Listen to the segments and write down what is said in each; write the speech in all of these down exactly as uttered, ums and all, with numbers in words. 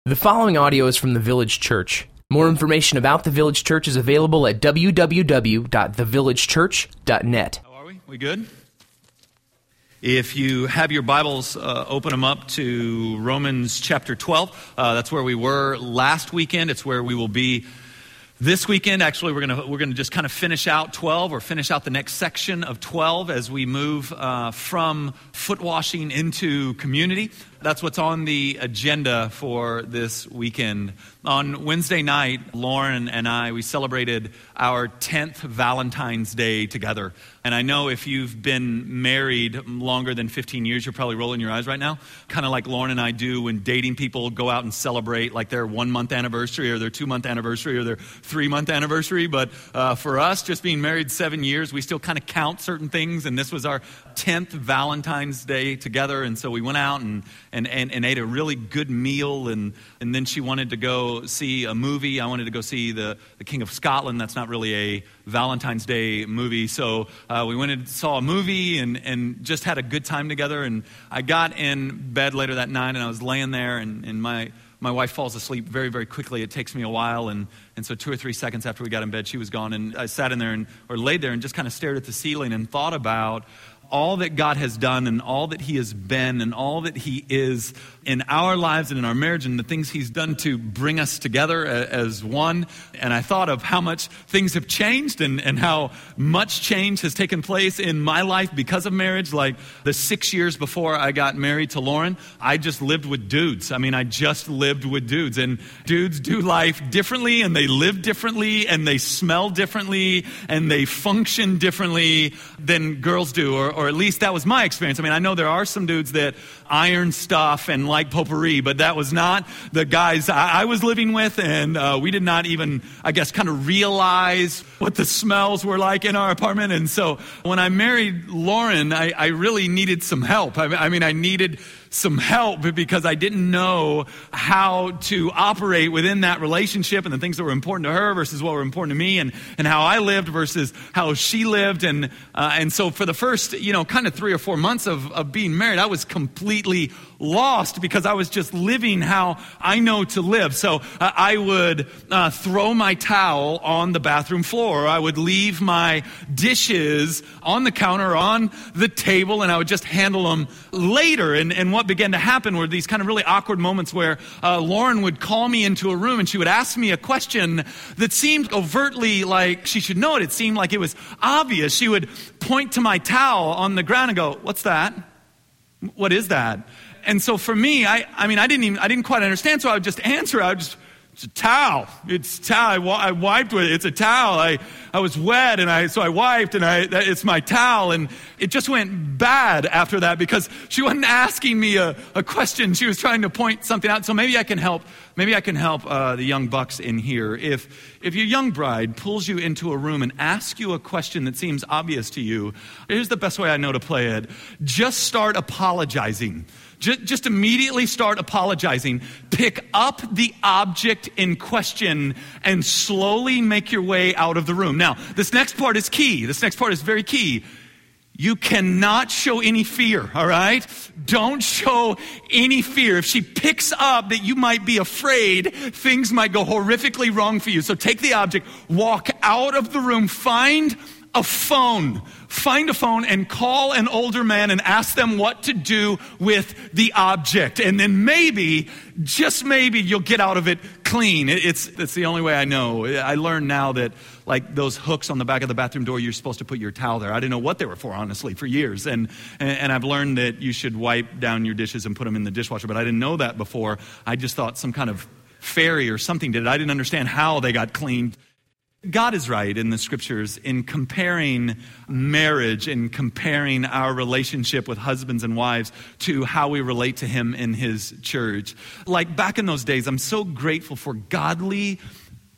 The following audio is from the Village Church. More information about the Village Church is available at w w w dot the village church dot net. How are we? We good? If you have your Bibles, uh, open them up to Romans chapter twelve. Uh, that's where we were last weekend. It's where we will be this weekend. Actually, we're gonna we're gonna just kind of finish out twelve, or finish out the next section of twelve as we move uh, from foot washing into community. That's what's on the agenda for this weekend. On Wednesday night, Lauren and I, we celebrated our tenth Valentine's Day together. And I know if you've been married longer than fifteen years, you're probably rolling your eyes right now. Kind of like Lauren and I do when dating people go out and celebrate like their one-month anniversary or their two-month anniversary or their three-month anniversary. But uh, for us, just being married seven years, we still kind of count certain things. And this was our tenth Valentine's Day together. And so we went out and And, and, and ate a really good meal, and, and then she wanted to go see a movie. I wanted to go see the, the King of Scotland. That's not really a Valentine's Day movie. So uh, we went and saw a movie and, and just had a good time together. And I got in bed later that night, and I was laying there, and, and my my wife falls asleep very, very quickly. It takes me a while, and, and so two or three seconds after we got in bed, she was gone. And I sat in there and or laid there and just kind of stared at the ceiling and thought about all that God has done and all that he has been and all that he is in our lives and in our marriage and the things he's done to bring us together as one. And I thought of how much things have changed and, and how much change has taken place in my life because of marriage. Like the six years before I got married to Lauren, I just lived with dudes. I mean, I just lived with dudes. And dudes do life differently, and they live differently, and they smell differently, and they function differently than girls do, or Or at least that was my experience. I mean, I know there are some dudes that iron stuff and like potpourri, but that was not the guys I, I was living with. And uh, we did not even, I guess, kind of realize what the smells were like in our apartment. And so when I married Lauren, I, I really needed some help. I, I mean, I needed some help because I didn't know how to operate within that relationship and the things that were important to her versus what were important to me, and, and how I lived versus how she lived. And uh, and so for the first, you know, kind of three or four months of, of being married, I was completely lost because I was just living how I know to live. So uh, I would uh, throw my towel on the bathroom floor. I would leave my dishes on the counter, on the table, and I would just handle them later. And, and what began to happen were these kind of really awkward moments where uh, Lauren would call me into a room and she would ask me a question that seemed overtly like she should know it. It seemed like it was obvious. She would point to my towel on the ground and go, "What's that? What is that?" And so for me, I, I mean, I didn't even, I didn't quite understand. So I would just answer. I would just, "It's a towel. It's a towel. I, I wiped with it. It's a towel. I, I was wet, and I, so I wiped, and I, that, it's my towel." And it just went bad after that because she wasn't asking me a, a question. She was trying to point something out. So maybe I can help. Maybe I can help uh, the young bucks in here. If, if your young bride pulls you into a room and asks you a question that seems obvious to you, here's the best way I know to play it. Just start apologizing. Just immediately start apologizing. Pick up the object in question and slowly make your way out of the room. Now, this next part is key. This next part is very key. You cannot show any fear, all right? Don't show any fear. If she picks up that you might be afraid, things might go horrifically wrong for you. So take the object, walk out of the room, find a phone. Find a phone and call an older man and ask them what to do with the object. And then maybe, just maybe, you'll get out of it clean. It's, it's the only way I know. I learned now that like those hooks on the back of the bathroom door, you're supposed to put your towel there. I didn't know what they were for, honestly, for years. And, and, and I've learned that you should wipe down your dishes and put them in the dishwasher. But I didn't know that before. I just thought some kind of fairy or something did it. I didn't understand how they got cleaned. God is right in the scriptures in comparing marriage and comparing our relationship with husbands and wives to how we relate to him in his church. Like back in those days, I'm so grateful for godly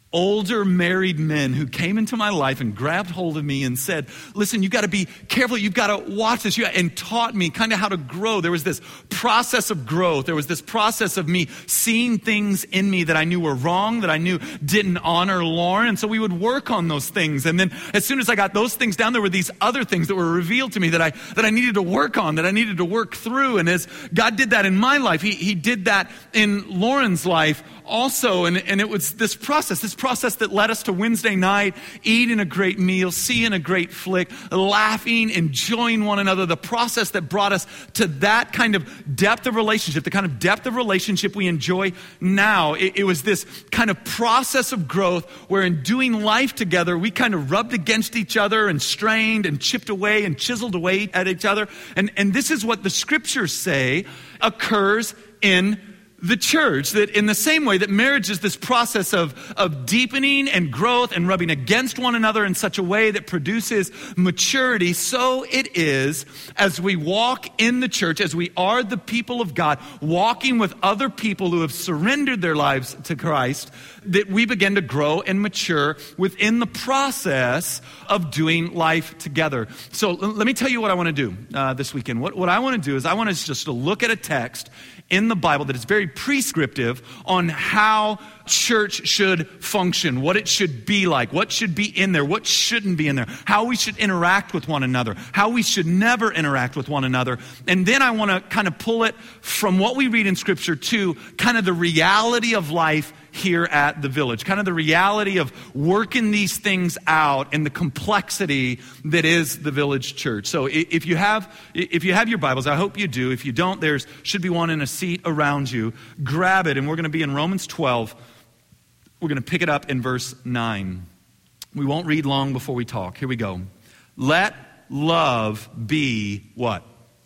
older married men who came into my life and grabbed hold of me and said, listen, you've got to be careful. You've got to watch this. And taught me kind of how to grow. There was this process of growth. There was this process of me seeing things in me that I knew were wrong, that I knew didn't honor Lauren. And so we would work on those things. And then as soon as I got those things down, there were these other things that were revealed to me that I that I needed to work on, that I needed to work through. And as God did that in my life, he, he did that in Lauren's life also. And, and it was this process, this process that led us to Wednesday night, eating a great meal, seeing a great flick, laughing, enjoying one another. The process that brought us to that kind of depth of relationship, the kind of depth of relationship we enjoy now. It, it was this kind of process of growth where in doing life together, we kind of rubbed against each other and strained and chipped away and chiseled away at each other. And, and this is what the scriptures say occurs in the church, that in the same way that marriage is this process of, of deepening and growth and rubbing against one another in such a way that produces maturity, so it is as we walk in the church, as we are the people of God, walking with other people who have surrendered their lives to Christ, that we begin to grow and mature within the process of doing life together. So l- let me tell you what I want to do uh, this weekend. What, what I want to do is I want us just to look at a text in the Bible that is very prescriptive on how church should function, what it should be like, what should be in there, what shouldn't be in there, how we should interact with one another, how we should never interact with one another. And then I want to kind of pull it from what we read in Scripture to kind of the reality of life here at the Village, kind of the reality of working these things out and the complexity that is the Village Church. So if you have if you have your Bibles, I hope you do. If you don't, there should be one in a seat around you. Grab it, and we're going to be in Romans twelve. We're going to pick it up in verse nine. We won't read long before we talk. Here we go. Let love be what?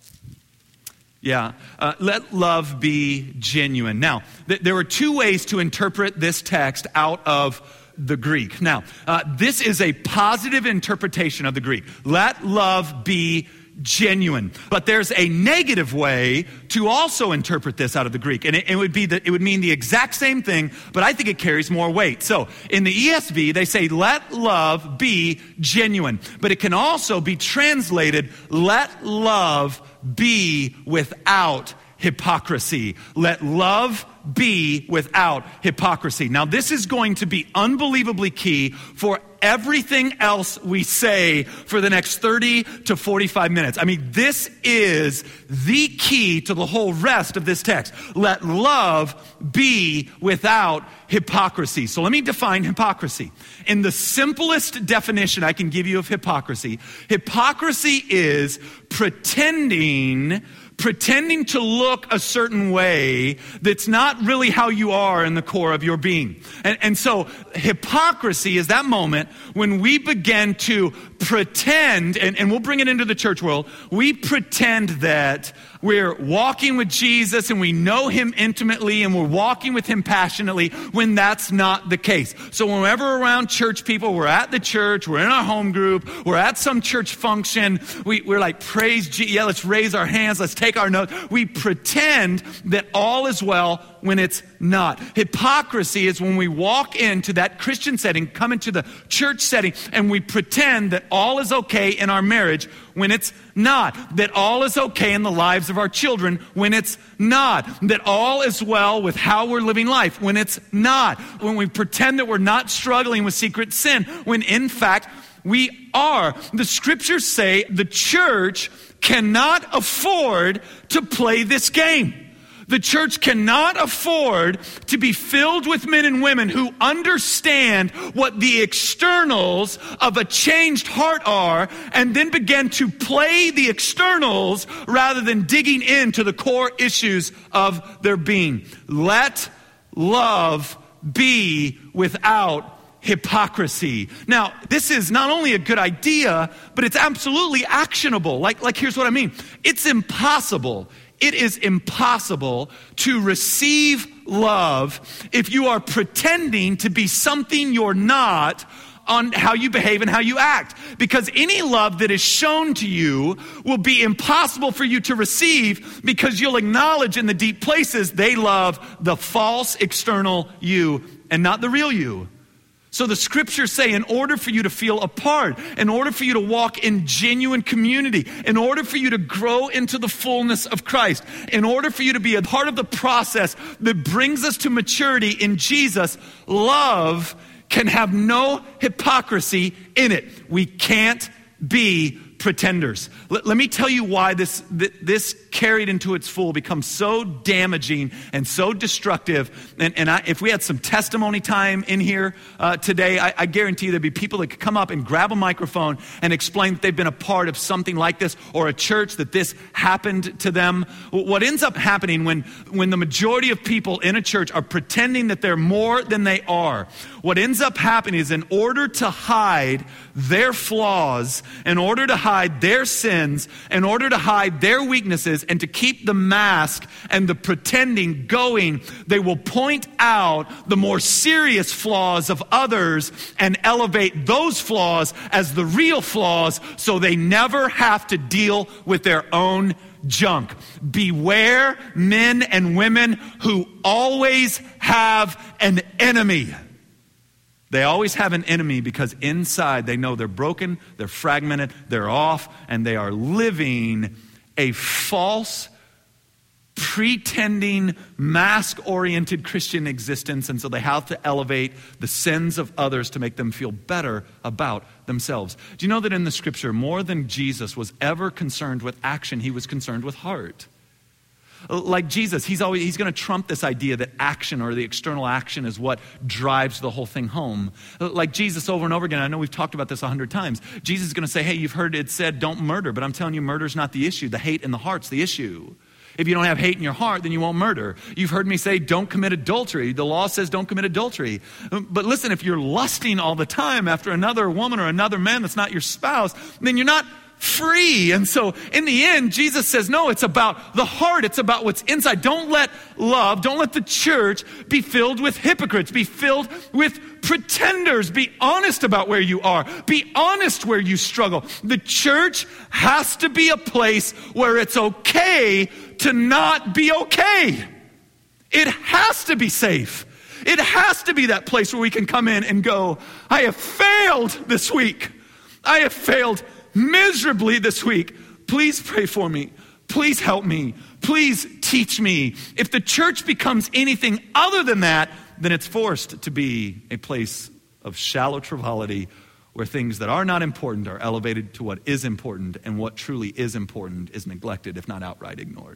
Yeah, uh, let love be genuine. Now, th- there are two ways to interpret this text out of the Greek. Now, uh, this is a positive interpretation of the Greek. Let love be genuine. But there's a negative way to also interpret this out of the Greek. And it, it would be that it would mean the exact same thing, but I think it carries more weight. So in the E S V, they say, let love be genuine. But it can also be translated, let love be without hypocrisy. Let love be without hypocrisy. Now, this is going to be unbelievably key for everything else we say for the next thirty to forty-five minutes. I mean, this is the key to the whole rest of this text. Let love be without hypocrisy. So let me define hypocrisy. In the simplest definition I can give you of hypocrisy, hypocrisy is pretending pretending to look a certain way that's not really how you are in the core of your being. And, and so hypocrisy is that moment when we begin to pretend, and, and we'll bring it into the church world, we pretend that we're walking with Jesus and we know him intimately and we're walking with him passionately when that's not the case. So whenever we're around church people, we're at the church, we're in our home group, we're at some church function, we, we're like, praise Jesus, yeah, let's raise our hands, let's take our notes. We pretend that all is well when it's not. Hypocrisy is when we walk into that Christian setting, come into the church setting, and we pretend that all is okay in our marriage when it's not. That all is okay in the lives of our children when it's not. That all is well with how we're living life when it's not. When we pretend that we're not struggling with secret sin when in fact we are. The scriptures say the church cannot afford to play this game. The church cannot afford to be filled with men and women who understand what the externals of a changed heart are and then begin to play the externals rather than digging into the core issues of their being. Let love be without hypocrisy. Now, this is not only a good idea, but it's absolutely actionable. Like, like here's what I mean. It's impossible. It is impossible to receive love if you are pretending to be something you're not on how you behave and how you act. Because any love that is shown to you will be impossible for you to receive because you'll acknowledge in the deep places they love the false external you and not the real you. So the scriptures say in order for you to feel a part, in order for you to walk in genuine community, in order for you to grow into the fullness of Christ, in order for you to be a part of the process that brings us to maturity in Jesus, love can have no hypocrisy in it. We can't be pretenders. Let, let me tell you why this, th- this carried into its full becomes so damaging and so destructive. And, and I, if we had some testimony time in here uh, today, I, I guarantee you there'd be people that could come up and grab a microphone and explain that they've been a part of something like this or a church that this happened to them. What ends up happening when, when the majority of people in a church are pretending that they're more than they are, what ends up happening is in order to hide their flaws, in order to hide their sins, in order to hide their weaknesses, and to keep the mask and the pretending going, they will point out the more serious flaws of others and elevate those flaws as the real flaws so they never have to deal with their own junk. Beware men and women who always have an enemy. They always have an enemy because inside they know they're broken, they're fragmented, they're off, and they are living a false, pretending, mask-oriented Christian existence. And so they have to elevate the sins of others to make them feel better about themselves. Do you know that in the scripture, more than Jesus was ever concerned with action, he was concerned with heart? Like Jesus, he's always he's going to trump this idea that action or the external action is what drives the whole thing home. Like Jesus over and over again, I know we've talked about this a hundred times. Jesus is going to say, hey, you've heard it said, don't murder. But I'm telling you, murder's not the issue. The hate in the heart's the issue. If you don't have hate in your heart, then you won't murder. You've heard me say, don't commit adultery. The law says don't commit adultery. But listen, if you're lusting all the time after another woman or another man that's not your spouse, then you're not free. And so in the end, Jesus says, no, it's about the heart. It's about what's inside. Don't let love, don't let the church be filled with hypocrites, be filled with pretenders. Be honest about where you are. Be honest where you struggle. The church has to be a place where it's okay to not be okay. It has to be safe. It has to be that place where we can come in and go, I have failed this week. I have failed miserably this week. Please pray for me. Please help me. Please teach me. If the church becomes anything other than that, then it's forced to be a place of shallow frivolity where things that are not important are elevated to what is important, and what truly is important is neglected, if not outright ignored.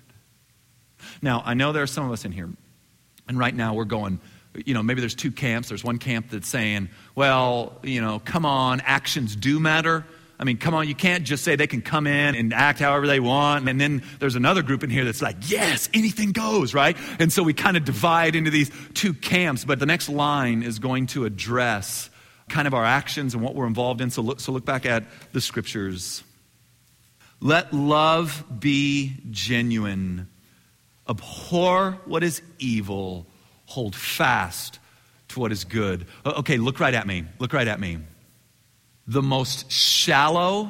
Now, I know there are some of us in here, and right now we're going, you know, maybe there's two camps. There's one camp that's saying, well, you know, come on, actions do matter. I mean, come on, you can't just say they can come in and act however they want. And then there's another group in here that's like, yes, anything goes, right? And so we kind of divide into these two camps. But the next line is going to address kind of our actions and what we're involved in. So look, so look back at the scriptures. Let love be genuine. Abhor what is evil. Hold fast to what is good. Okay, look right at me. Look right at me. The most shallow,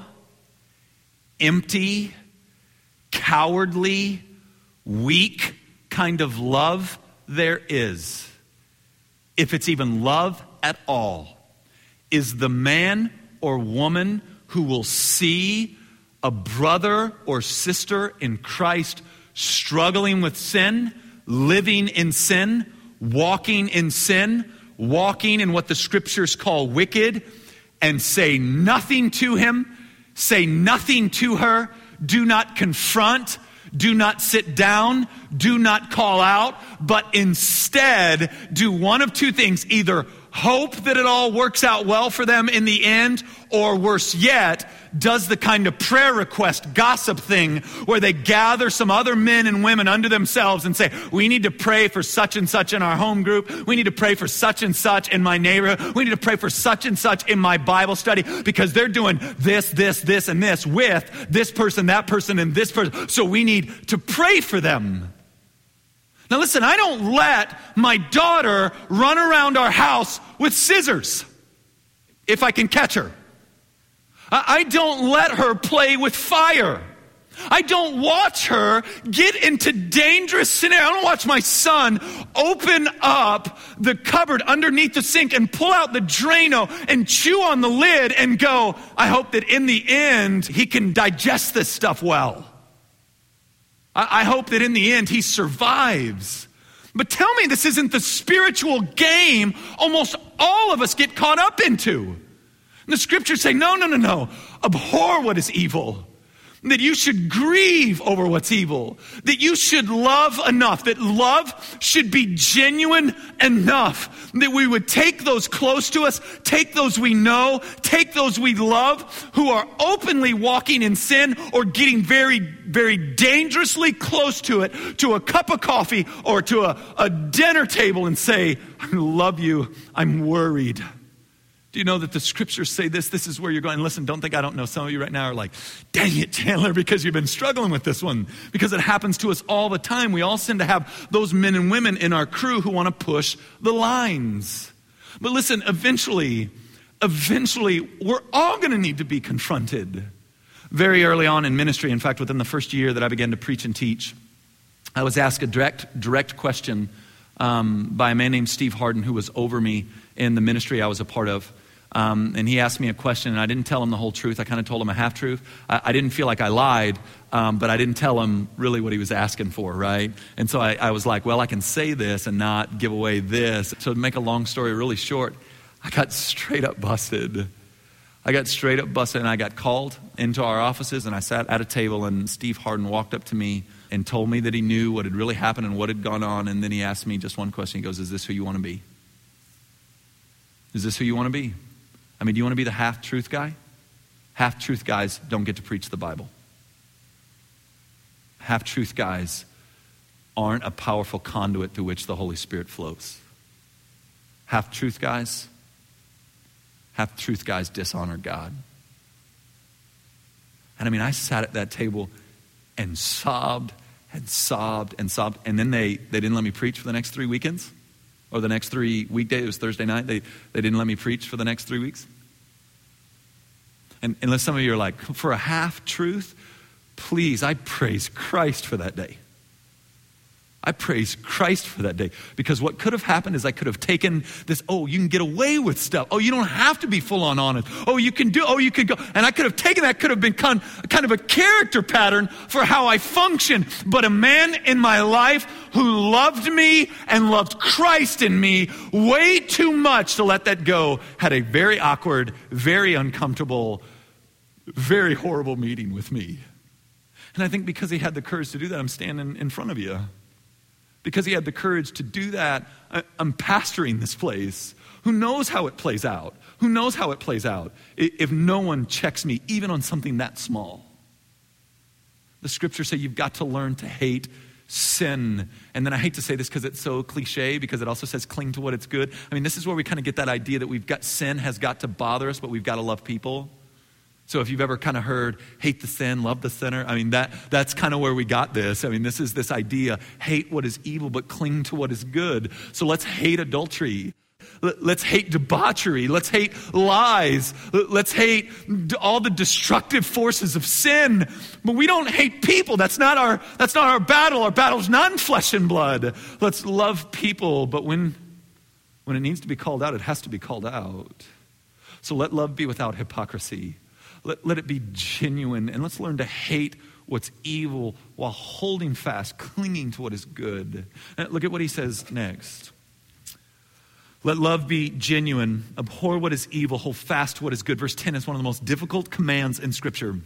empty, cowardly, weak kind of love there is, if it's even love at all, is the man or woman who will see a brother or sister in Christ struggling with sin, living in sin, walking in sin, walking in what the scriptures call wicked, and say nothing to him, say nothing to her, do not confront, do not sit down, do not call out, but instead do one of two things: either hope that it all works out well for them in the end, or worse yet, does the kind of prayer request gossip thing where they gather some other men and women under themselves and say, we need to pray for such and such in our home group. We need to pray for such and such in my neighborhood. We need to pray for such and such in my Bible study because they're doing this, this, this, and this with this person, that person, and this person. So we need to pray for them. Now listen, I don't let my daughter run around our house with scissors if I can catch her. I don't let her play with fire. I don't watch her get into dangerous scenarios. I don't watch my son open up the cupboard underneath the sink and pull out the Drano and chew on the lid and go, I hope that in the end he can digest this stuff well. I, I hope that in the end he survives. But tell me this isn't the spiritual game almost all of us get caught up into. And the scriptures say, no, no, no, no. Abhor what is evil. That you should grieve over what's evil. That you should love enough. That love should be genuine enough. That we would take those close to us, take those we know, take those we love, who are openly walking in sin or getting very, very dangerously close to it, to a cup of coffee or to a, a dinner table, and say, I love you, I'm worried. Do you know that the scriptures say this? This is where you're going. Listen, don't think I don't know. Some of you right now are like, dang it, Chandler, because you've been struggling with this one. Because it happens to us all the time. We all seem to have those men and women in our crew who want to push the lines. But listen, eventually, eventually, we're all going to need to be confronted. Very early on in ministry, in fact, within the first year that I began to preach and teach, I was asked a direct, direct question um, by a man named Steve Harden, who was over me in the ministry I was a part of. Um, and he asked me a question, and I didn't tell him the whole truth. I kind of told him a half-truth. I, I didn't feel like I lied, um, but I didn't tell him really what he was asking for, right? And so I, I was like, well, I can say this and not give away this. So to make a long story really short, I got straight up busted. I got straight up busted, and I got called into our offices, and I sat at a table, and Steve Harden walked up to me and told me that he knew what had really happened and what had gone on, and then he asked me just one question. He goes, is this who you want to be? Is this who you want to be? I mean, do you want to be the half-truth guy? Half-truth guys don't get to preach the Bible. Half-truth guys aren't a powerful conduit through which the Holy Spirit flows. Half-truth guys, half-truth guys dishonor God. And I mean, I sat at that table and sobbed and sobbed and sobbed. And then they, they didn't let me preach for the next three weekends. Or the next three weekdays, it was Thursday night, they, they didn't let me preach for the next three weeks. And unless some of you are like, for a half-truth, please, I praise Christ for that day. I praise Christ for that day. Because what could have happened is I could have taken this, oh, you can get away with stuff. Oh, you don't have to be full on honest. Oh, you can do, oh, you can go. And I could have taken that, could have been kind, kind of a character pattern for how I function. But a man in my life who loved me and loved Christ in me way too much to let that go had a very awkward, very uncomfortable, very horrible meeting with me. And I think because he had the courage to do that, I'm standing in front of you. Because he had the courage to do that, I'm pastoring this place. Who knows how it plays out? Who knows how it plays out if no one checks me, even on something that small? The scriptures say you've got to learn to hate sin. And then I hate to say this because it's so cliche, because it also says cling to what is good. I mean, this is where we kind of get that idea that we've got sin has got to bother us, but we've got to love people. So if you've ever kind of heard, hate the sin, love the sinner, I mean, that that's kind of where we got this. I mean, this is this idea, hate what is evil, but cling to what is good. So let's hate adultery. Let's hate debauchery. Let's hate lies. Let's hate all the destructive forces of sin. But we don't hate people. That's not our, that's not our battle. Our battle's not in flesh and blood. Let's love people. But when, when it needs to be called out, it has to be called out. So let love be without hypocrisy. Let, let it be genuine, and let's learn to hate what's evil while holding fast, clinging to what is good. And look at what he says next. Let love be genuine, abhor what is evil, hold fast to what is good. Verse ten is one of the most difficult commands in Scripture.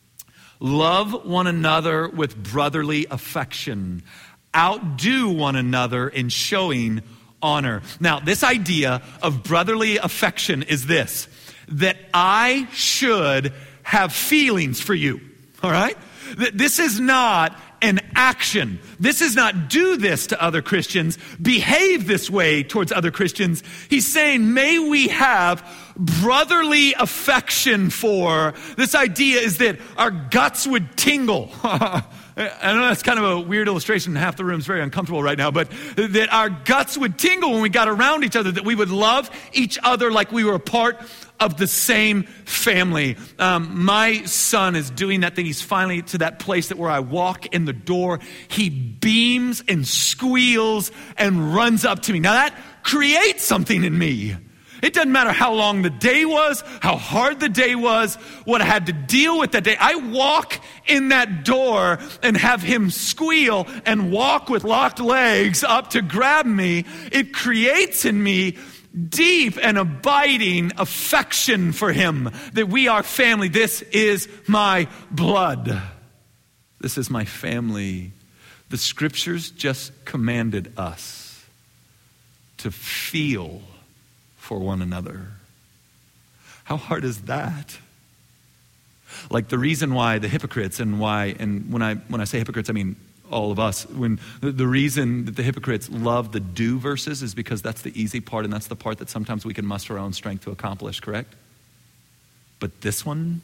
Love one another with brotherly affection. Outdo one another in showing honor. Now, this idea of brotherly affection is this: that I should have feelings for you, all right? This is not an action. This is not do this to other Christians, behave this way towards other Christians. He's saying, may we have brotherly affection for. This idea is that our guts would tingle. I know that's kind of a weird illustration. Half the room's very uncomfortable right now, but that our guts would tingle when we got around each other, that we would love each other like we were a part of the same family. Um, my son is doing that thing. He's finally to that place that where I walk in the door, he beams and squeals and runs up to me. Now that creates something in me. It doesn't matter how long the day was, how hard the day was, what I had to deal with that day. I walk in that door and have him squeal and walk with locked legs up to grab me. It creates in me deep and abiding affection for him, that we are family. This is my blood. This is my family. The scriptures just commanded us to feel for one another. How hard is that? Like the reason why the hypocrites and why, and when I when I say hypocrites, I mean all of us. When the, the reason that the hypocrites love the do verses is because that's the easy part, and that's the part that sometimes we can muster our own strength to accomplish, correct? But this one,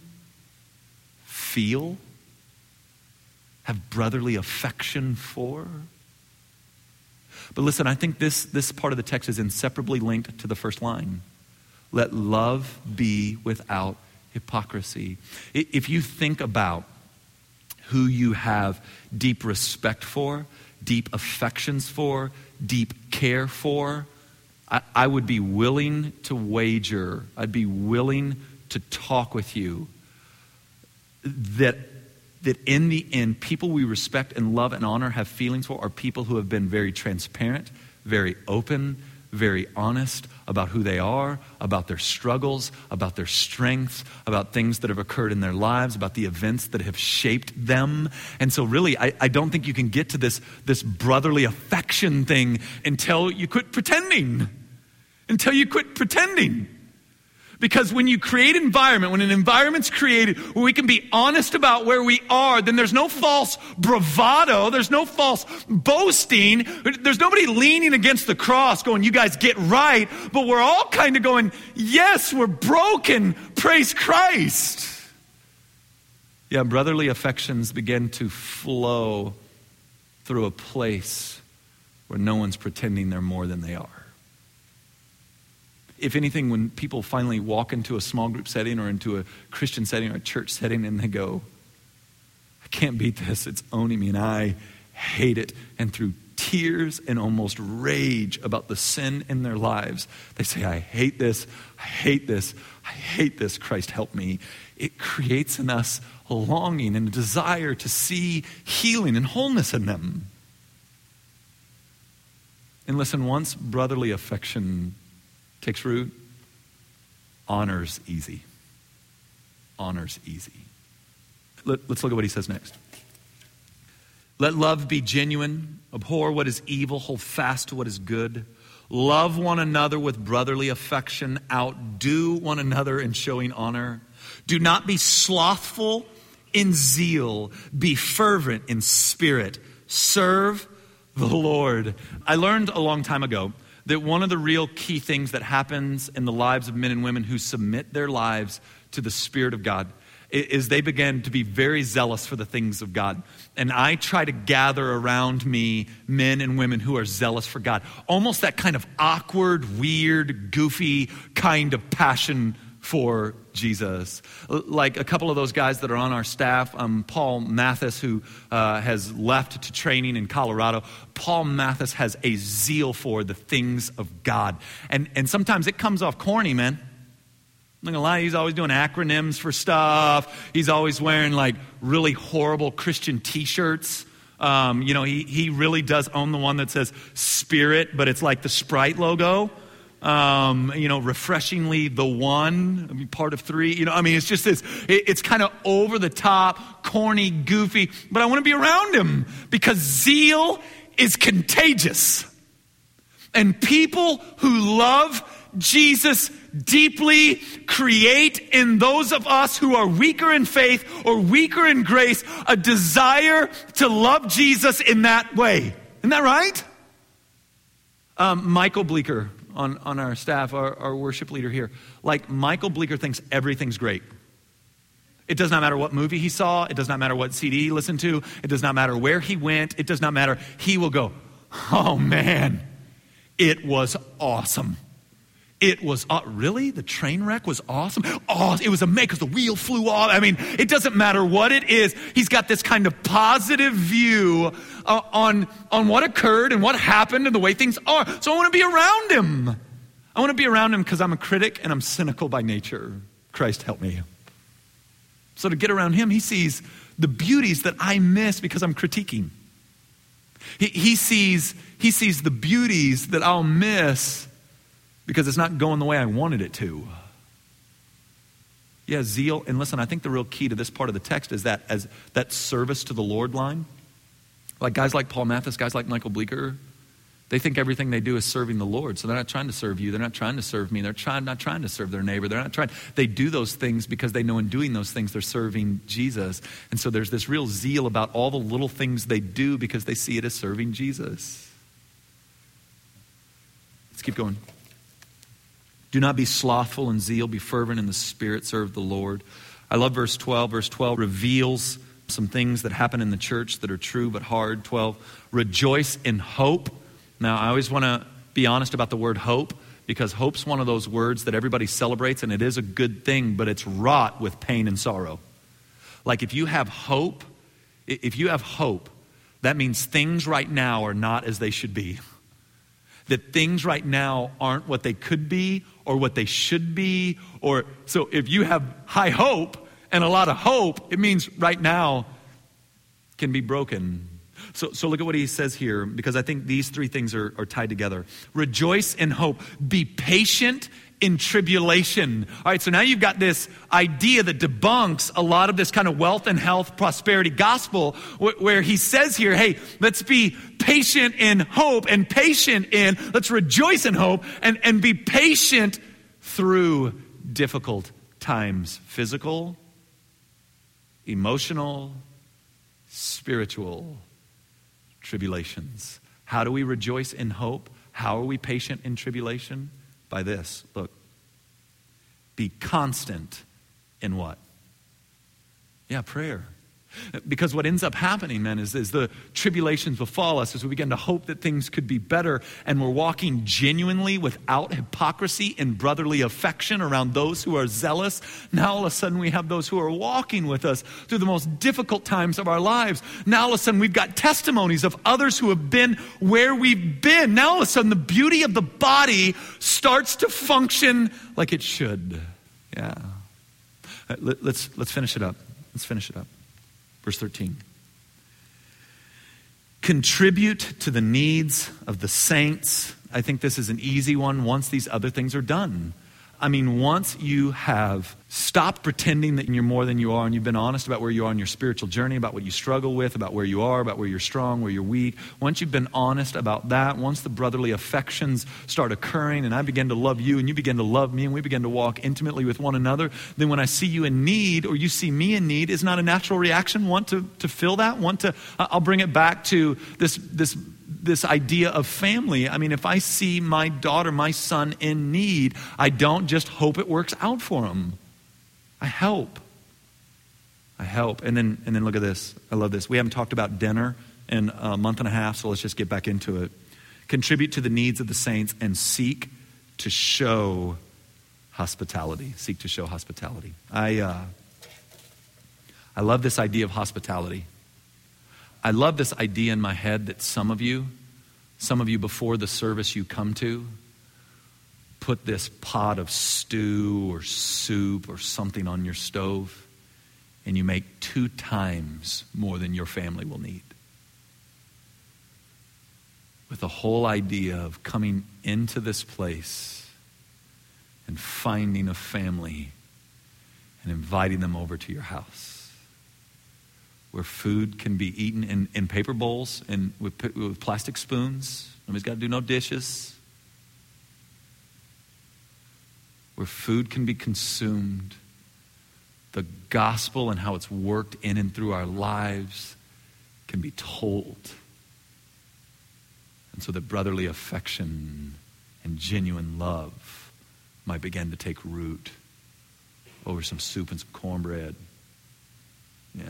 feel, have brotherly affection for. But listen, I think this, this part of the text is inseparably linked to the first line. Let love be without hypocrisy. If you think about who you have deep respect for, deep affections for, deep care for, I, I would be willing to wager, I'd be willing to talk with you that that in the end, people we respect and love and honor, have feelings for, are people who have been very transparent, very open, very honest about who they are, about their struggles, about their strengths, about things that have occurred in their lives, about the events that have shaped them. And so really, I, I don't think you can get to this, this brotherly affection thing until you quit pretending. Until you quit pretending. Because when you create environment, when an environment's created where we can be honest about where we are, then there's no false bravado, there's no false boasting, there's nobody leaning against the cross going, you guys get right, but we're all kind of going, yes, we're broken, praise Christ. Yeah, brotherly affections begin to flow through a place where no one's pretending they're more than they are. If anything, when people finally walk into a small group setting or into a Christian setting or a church setting and they go, I can't beat this, it's owning me and I hate it. And through tears and almost rage about the sin in their lives, they say, I hate this, I hate this, I hate this, Christ help me. It creates in us a longing and a desire to see healing and wholeness in them. And listen, once brotherly affection takes root, honor's easy. Honor's easy. Let, let's look at what he says next. Let love be genuine, abhor what is evil, hold fast to what is good. Love one another with brotherly affection, outdo one another in showing honor. Do not be slothful in zeal, be fervent in spirit, serve the Lord. I learned a long time ago that one of the real key things that happens in the lives of men and women who submit their lives to the Spirit of God is they begin to be very zealous for the things of God. And I try to gather around me men and women who are zealous for God. Almost that kind of awkward, weird, goofy kind of passion for Jesus. Like a couple of those guys that are on our staff, um, Paul Mathis, who uh, has left to training in Colorado. Paul Mathis has a zeal for the things of God. And, and sometimes it comes off corny, man. I'm not gonna lie, he's always doing acronyms for stuff. He's always wearing like really horrible Christian t-shirts. Um, you know, he, he really does own the one that says Spirit, but it's like the Sprite logo. Um, you know, refreshingly the one, I mean, part of three, you know, I mean, it's just this, it, it's kind of over the top, corny, goofy, but I want to be around him because zeal is contagious. And people who love Jesus deeply create in those of us who are weaker in faith or weaker in grace a desire to love Jesus in that way. Isn't that right? Um, Michael Bleeker on, on our staff, our, our worship leader here, like Michael Bleeker thinks everything's great. It does not matter what movie he saw. It does not matter what C D he listened to. It does not matter where he went. It does not matter. He will go, oh man, it was awesome. It was, uh, really? The train wreck was awesome? Oh, it was amazing because the wheel flew off. I mean, it doesn't matter what it is. He's got this kind of positive view uh, on, on what occurred and what happened and the way things are. So I want to be around him. I want to be around him because I'm a critic and I'm cynical by nature. Christ help me. So to get around him, he sees the beauties that I miss because I'm critiquing. He, he sees, he sees the beauties that I'll miss because it's not going the way I wanted it to. Yeah, zeal. And listen, I think the real key to this part of the text is that as that service to the Lord line. Like guys like Paul Mathis, guys like Michael Bleeker, they think everything they do is serving the Lord. So they're not trying to serve you. They're not trying to serve me. They're trying, not trying to serve their neighbor. They're not trying. They do those things because they know in doing those things they're serving Jesus. And so there's this real zeal about all the little things they do because they see it as serving Jesus. Let's keep going. Do not be slothful in zeal. Be fervent in the Spirit. Serve the Lord. I love verse twelve. Verse twelve reveals some things that happen in the church that are true but hard. twelve, rejoice in hope. Now, I always want to be honest about the word hope because hope's one of those words that everybody celebrates, and it is a good thing, but it's wrought with pain and sorrow. Like if you have hope, if you have hope, that means things right now are not as they should be. That things right now aren't what they could be or what they should be. Or so if you have high hope and a lot of hope, it means right now can be broken. So, so look at what he says here, because I think these three things are, are tied together. Rejoice in hope. Be patient in tribulation. All right, so now you've got this idea that debunks a lot of this kind of wealth and health prosperity gospel wh- where he says here, hey, let's be patient in hope and patient in, let's rejoice in hope and, and be patient through difficult times. Physical, emotional, spiritual tribulations. How do we rejoice in hope? How are we patient in tribulation? By this, look. Be constant in what? Yeah, prayer. Because what ends up happening, man, is, is the tribulations befall us as we begin to hope that things could be better, and we're walking genuinely without hypocrisy and brotherly affection around those who are zealous. Now all of a sudden we have those who are walking with us through the most difficult times of our lives. Now all of a sudden we've got testimonies of others who have been where we've been. Now all of a sudden the beauty of the body starts to function like it should. Yeah. Let's, let's finish it up. Let's finish it up. Verse thirteen. Contribute to the needs of the saints. I think this is an easy one once these other things are done. I mean, once you have stopped pretending that you're more than you are and you've been honest about where you are in your spiritual journey, about what you struggle with, about where you are, about where you're strong, where you're weak. Once you've been honest about that, once the brotherly affections start occurring and I begin to love you and you begin to love me and we begin to walk intimately with one another, then when I see you in need or you see me in need, is not a natural reaction want to, to fill that? Want to, I'll bring it back to this, this, this idea of family. I mean, if I see my daughter, my son in need, I don't just hope it works out for him. I help. I help. And then and then look at this. I love this. We haven't talked about dinner in a month and a half, so let's just get back into it. Contribute to the needs of the saints and seek to show hospitality. Seek to show hospitality. I uh, I love this idea of hospitality. I love this idea in my head that some of you, some of you before the service you come to, put this pot of stew or soup or something on your stove, and you make two times more than your family will need. With the whole idea of coming into this place and finding a family and inviting them over to your house, where food can be eaten in, in paper bowls and with, with plastic spoons. Nobody's got to do no dishes. Where food can be consumed. The gospel and how it's worked in and through our lives can be told. And so that brotherly affection and genuine love might begin to take root over some soup and some cornbread Yeah.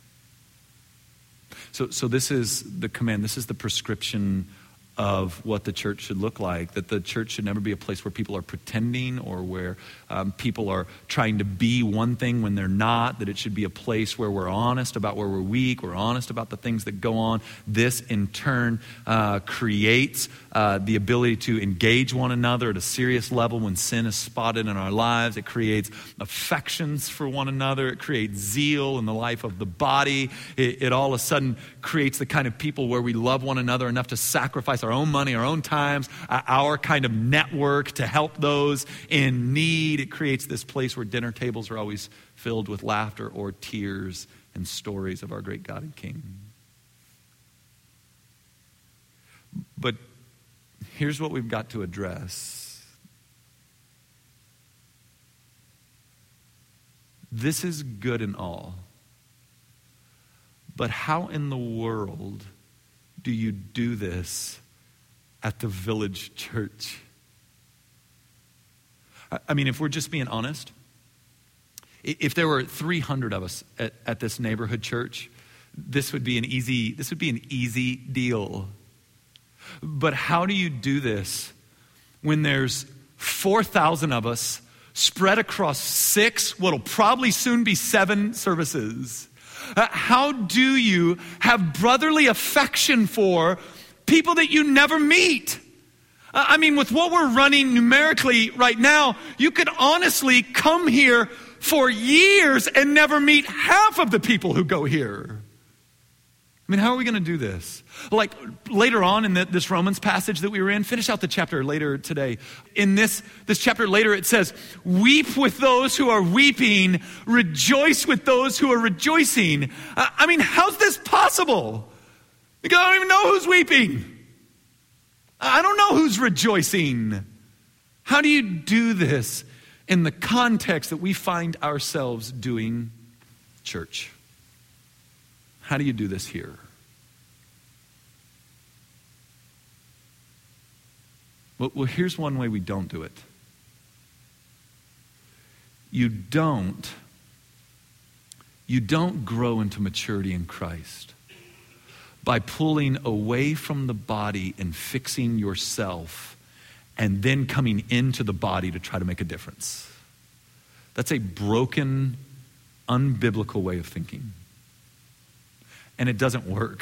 So, so this is the command. This is the prescription of what the church should look like, that the church should never be a place where people are pretending or where um, people are trying to be one thing when they're not, that it should be a place where we're honest about where we're weak, we're honest about the things that go on. This, in turn, uh, creates uh, the ability to engage one another at a serious level when sin is spotted in our lives. It creates affections for one another. It creates zeal in the life of the body. It, it all of a sudden creates the kind of people where we love one another enough to sacrifice our own money, our own times, our kind of network to help those in need. It creates this place where dinner tables are always filled with laughter or tears and stories of our great God and King. But here's what we've got to address. This is good and all. But how in the world do you do this at the Village Church? I mean, if we're just being honest, if there were three hundred of us at, at this neighborhood church, this would be an easy, this would be an easy deal. But how do you do this when there's four thousand of us spread across six, what'll probably soon be seven services? Uh, how do you have brotherly affection for people that you never meet? Uh, I mean, with what we're running numerically right now, you could honestly come here for years and never meet half of the people who go here. I mean, how are we going to do this? Like later on in the, this Romans passage that we were in, finish out the chapter later today. In this, this chapter later, it says, weep with those who are weeping, rejoice with those who are rejoicing. Uh, I mean, how's this possible? Because I don't even know who's weeping. I don't know who's rejoicing. How do you do this in the context that we find ourselves doing church? How do you do this here? Well, well, here's one way we don't do it. You don't, you don't grow into maturity in Christ by pulling away from the body and fixing yourself and then coming into the body to try to make a difference. That's a broken, unbiblical way of thinking. And it doesn't work.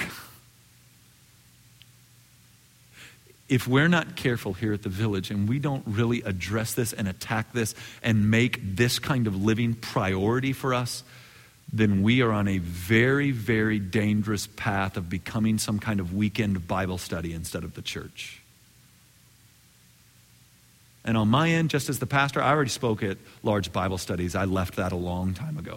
If we're not careful here at the Village and we don't really address this and attack this and make this kind of living priority for us, then we are on a very, very dangerous path of becoming some kind of weekend Bible study instead of the church. And on my end, just as the pastor, I already spoke at large Bible studies. I left that a long time ago.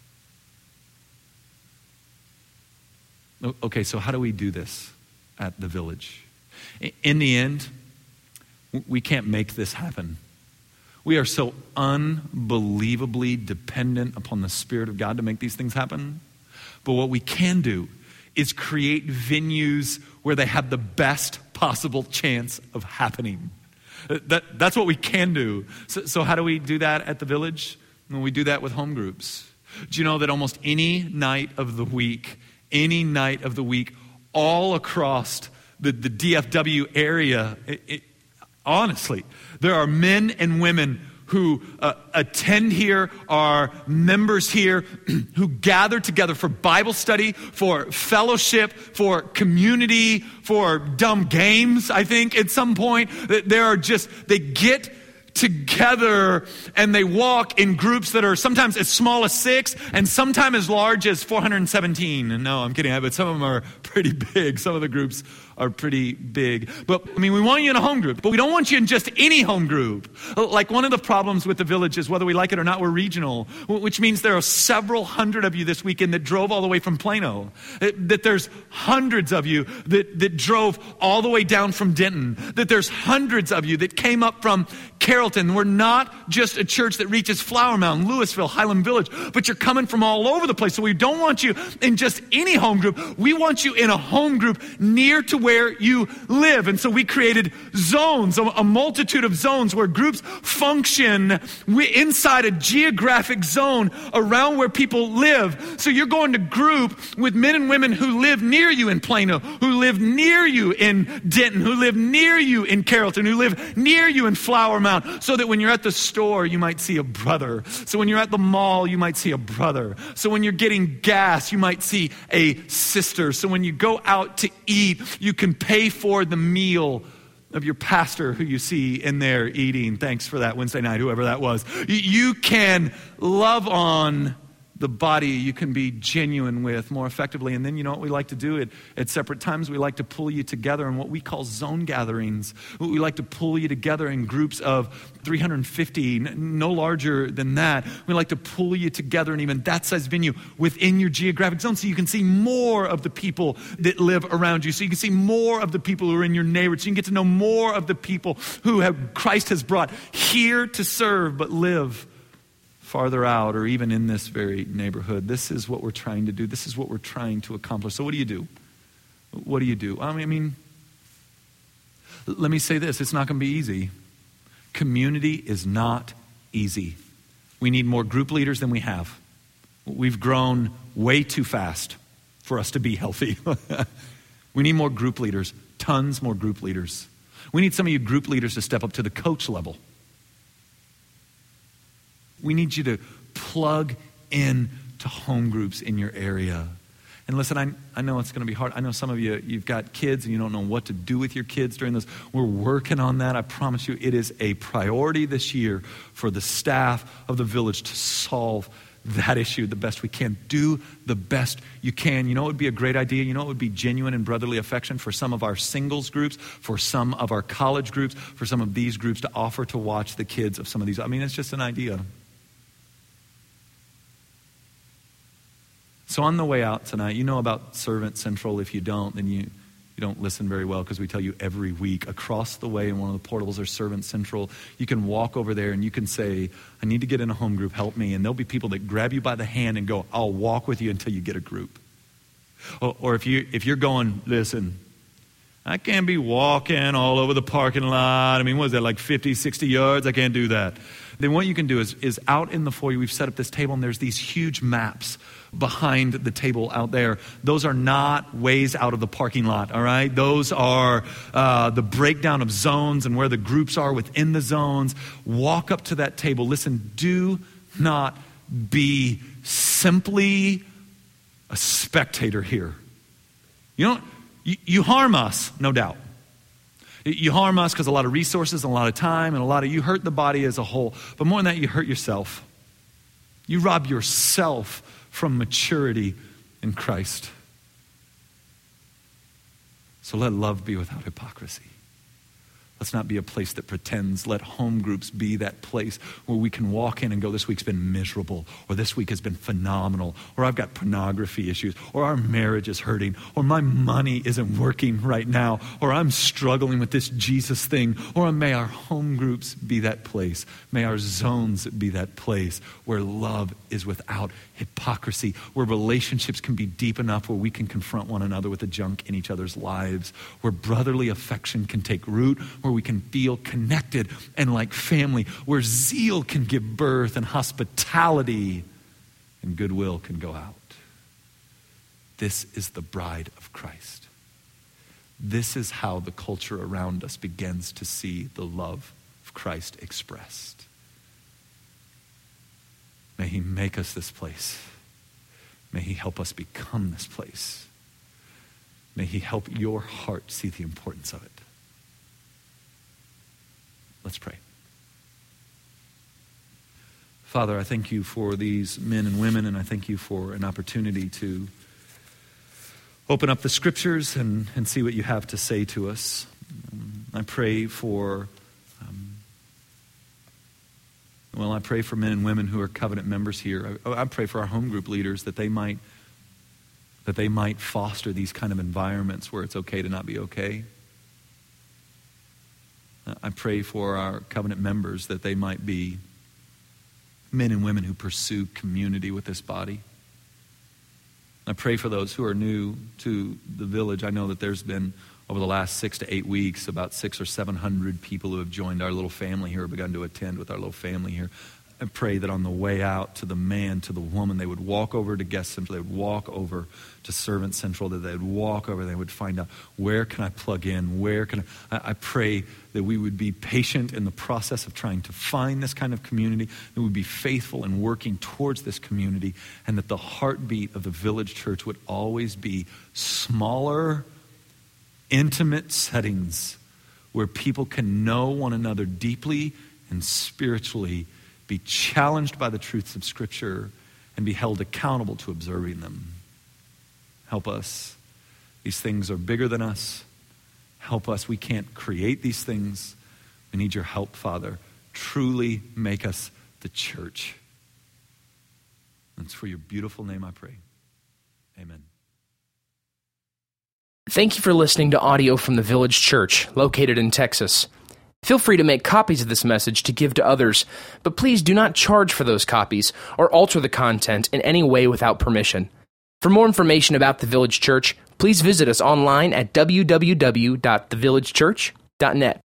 Okay, so how do we do this at the Village? In the end, we can't make this happen. We are so unbelievably dependent upon the Spirit of God to make these things happen. But what we can do is create venues where they have the best possible chance of happening. That, that's what we can do. So, so how do we do that at the Village? Well, we do that with home groups. Do you know that almost any night of the week, any night of the week, all across the, the D F W area, it, it, honestly, there are men and women who uh, attend here, are members here, who gather together for Bible study, for fellowship, for community, for dumb games, I think, at some point. There are just, they get together and they walk in groups that are sometimes as small as six and sometimes as large as four hundred seventeen. And no, I'm kidding, but some of them are pretty big. Some of the groups are pretty big. But I mean, we want you in a home group, but we don't want you in just any home group. Like one of the problems with the Village is, whether we like it or not, we're regional, which means there are several hundred of you this weekend that drove all the way from Plano. That there's hundreds of you that, that drove all the way down from Denton. That there's hundreds of you that came up from Carrollton. We're not just a church that reaches Flower Mound, Louisville, Highland Village, but you're coming from all over the place. So we don't want you in just any home group. We want you in a home group near to where you live. And so we created zones, a, a multitude of zones where groups function inside a geographic zone around where people live. So you're going to group with men and women who live near you in Plano, who live near you in Denton, who live near you in Carrollton, who live near you in Flower Mound, so that when you're at the store, you might see a brother. So when you're at the mall, you might see a brother. So when you're getting gas, you might see a sister. So when you go out to eat, you can pay for the meal of your pastor who you see in there eating. Thanks for that Wednesday night, whoever that was. You can love on the body you can be genuine with more effectively. And then you know what we like to do at, at separate times? We like to pull you together in what we call zone gatherings. We like to pull you together in groups of three hundred fifty, no larger than that. We like to pull you together in even that size venue within your geographic zone so you can see more of the people that live around you. So you can see more of the people who are in your neighborhood. So you can get to know more of the people who have Christ has brought here to serve but live farther out or even in this very neighborhood. This is what we're trying to do. This is what we're trying to accomplish. So what do you do? What do you do? I mean, let me say this. It's not going to be easy. Community is not easy. We need more group leaders than we have. We've grown way too fast for us to be healthy. We need more group leaders, tons more group leaders. We need some of you group leaders to step up to the coach level. We need you to plug in to home groups in your area. And listen, I, I know it's going to be hard. I know some of you, you've got kids and you don't know what to do with your kids during this. We're working on that. I promise you it is a priority this year for the staff of the Village to solve that issue the best we can. Do the best you can. You know what would be a great idea? You know what would be genuine and brotherly affection for some of our singles groups, for some of our college groups, for some of these groups to offer to watch the kids of some of these. I mean, it's just an idea. So on the way out tonight, you know about Servant Central. If you don't, then you, you don't listen very well because we tell you every week. Across the way in one of the portals are Servant Central. You can walk over there and you can say, I need to get in a home group, help me. And there'll be people that grab you by the hand and go, I'll walk with you until you get a group. Or, or if, you, if you're going, listen, I can't be walking all over the parking lot. I mean, what is that, like fifty, sixty yards? I can't do that. Then what you can do is, is out in the foyer, we've set up this table and there's these huge maps behind the table out there. Those are not ways out of the parking lot, all right? Those are uh, the breakdown of zones and where the groups are within the zones. Walk up to that table. Listen, do not be simply a spectator here. You know, you, you harm us, no doubt. You harm us because a lot of resources and a lot of time and a lot of, you hurt the body as a whole. But more than that, you hurt yourself. You rob yourself from maturity in Christ. So let love be without hypocrisy. Let's not be a place that pretends. Let home groups be that place where we can walk in and go, this week's been miserable, or this week has been phenomenal, or I've got pornography issues, or our marriage is hurting, or my money isn't working right now, or I'm struggling with this Jesus thing, or may our home groups be that place. May our zones be that place where love is without hypocrisy, where relationships can be deep enough where we can confront one another with the junk in each other's lives, where brotherly affection can take root, where we can feel connected and like family, where zeal can give birth and hospitality and goodwill can go out. This is the bride of Christ. This is how the culture around us begins to see the love of Christ expressed. May he make us this place. May he help us become this place. May he help your heart see the importance of it. Let's pray. Father, I thank you for these men and women, and I thank you for an opportunity to open up the scriptures and, and see what you have to say to us. Um, I pray for, um, well, I pray for men and women who are covenant members here. I, I pray for our home group leaders that they might, that they might foster these kind of environments where it's okay to not be okay. I pray for our covenant members that they might be men and women who pursue community with this body. I pray for those who are new to the Village. I know that there's been over the last six to eight weeks, about six or seven hundred people who have joined our little family here, begun to attend with our little family here. I pray that on the way out to the man, to the woman, they would walk over to Guest Central, they would walk over to Servant Central, that they would walk over, they would find out, where can I plug in? Where can I? I pray that we would be patient in the process of trying to find this kind of community, that we would be faithful in working towards this community, and that the heartbeat of the Village Church would always be smaller, intimate settings where people can know one another deeply and spiritually, be challenged by the truths of Scripture, and be held accountable to observing them. Help us. These things are bigger than us. Help us. We can't create these things. We need your help, Father. Truly make us the church. And it's for your beautiful name I pray. Amen. Thank you for listening to audio from the Village Church, located in Texas. Feel free to make copies of this message to give to others, but please do not charge for those copies or alter the content in any way without permission. For more information about the Village Church, please visit us online at w w w dot the village church dot net.